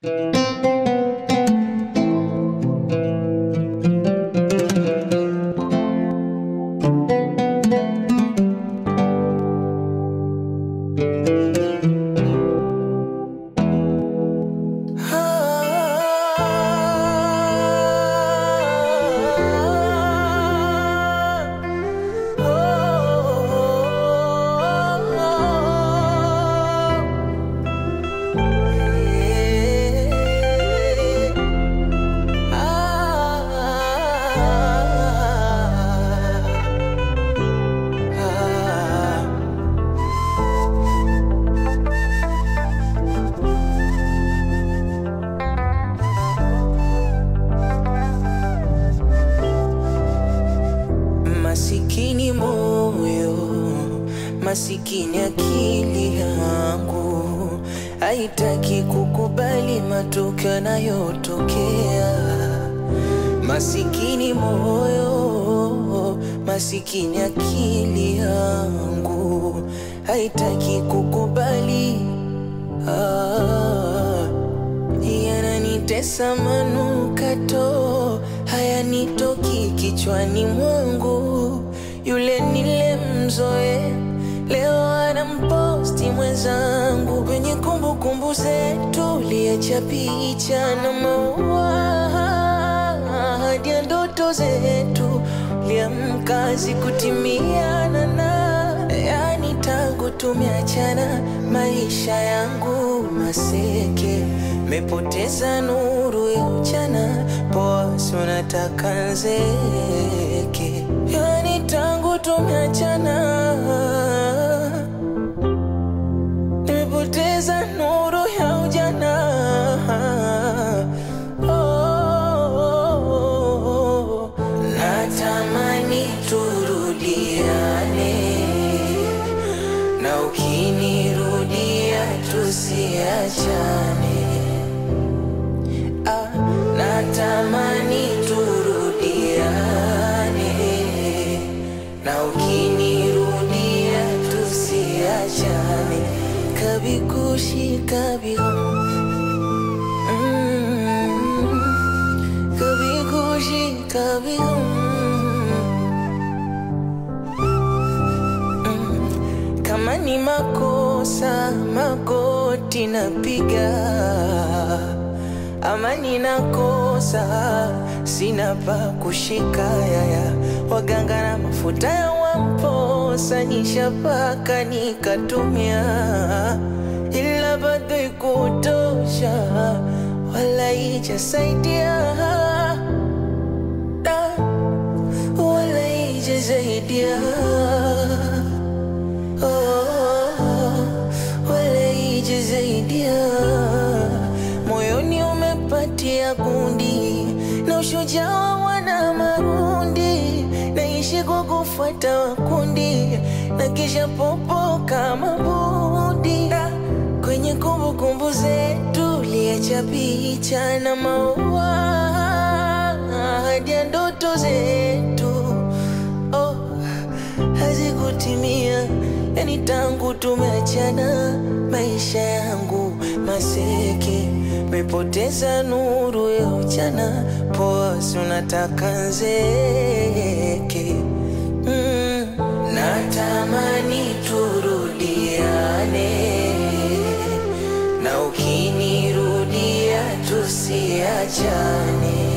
Masikini moyo, masikini akili yangu, haitaki kukubali matokeo yanayotokea. Masikini moyo, masikini akili yangu, haitaki kukubali. Yananitesa manukato, hayanitoki kichwani mwangu. Yule nilemzoea leo anamposti mwenzangu. Kwenye kumbukumbu zetu liacha picha na maua, hadi ya ndoto zetu liamka zikutimiana. Yani tangu tumeachana maisha yangu maseke, mepoteza nuru ya mchana, poa si unataka nzeke. Yani tangu tumeachana nimepoteza nuru ya ujana. Natamani turudiane, na ukinirudia tusiachane. Natamani turudiane, na ukinirudia tusiachane. Kabhi kushi kabhi gham, kabhi kushi kabhi gham. Kama ni makosa magoti napiga, ama ninakosa sina pa kushika. Yaya waganga na mafuta ya wamposa nishapaka nikatumia, ila bado ikutosha wala ijasaidia, wala ijasaidia. Wala ijasaidia. Moyoni umepatia gundi, na ushujaa wana marundi. Naishi kwa kufuata wakundi, na kisha popo kama budi. Kwenye kumbukumbu zetu liacha picha na maua, hadi ya ndoto zetu hazikutimia. Yani tangu tumeachana maisha yangu maseke, mepoteza nuru ya ujana, poa si unataka nzeke. Natamani turudiane, na ukinirudia tusiachane.